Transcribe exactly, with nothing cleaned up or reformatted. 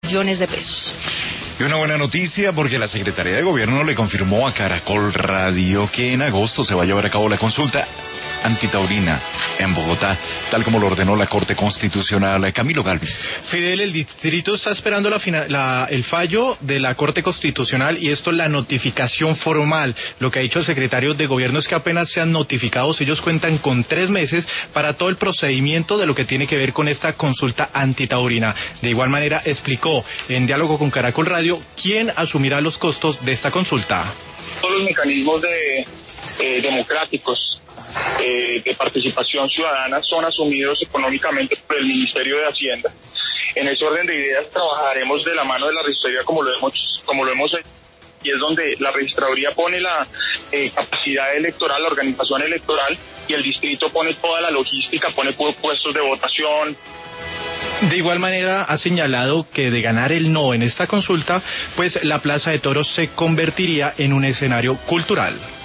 millones de pesos. Y una buena noticia porque la Secretaría de Gobierno le confirmó a Caracol Radio que en agosto se va a llevar a cabo la consulta antitaurina en Bogotá, tal como lo ordenó la Corte Constitucional. Camilo Galvis. Fidel, el distrito está esperando la, la, el fallo de la Corte Constitucional y esto es la notificación formal. Lo que ha dicho el secretario de Gobierno es que apenas sean notificados, ellos cuentan con tres meses para todo el procedimiento de lo que tiene que ver con esta consulta antitaurina. De igual manera explicó en diálogo con Caracol Radio quién asumirá los costos de esta consulta. Todos los mecanismos de, eh, democráticos Eh, de participación ciudadana son asumidos económicamente por el Ministerio de Hacienda. En ese orden de ideas trabajaremos de la mano de la registraduría como lo hemos como lo hemos hecho, y es donde la registraduría pone la eh, capacidad electoral, la organización electoral, y el distrito pone toda la logística, pone puestos de votación. De igual manera ha señalado que de ganar el no en esta consulta, pues la Plaza de Toros se convertiría en un escenario cultural.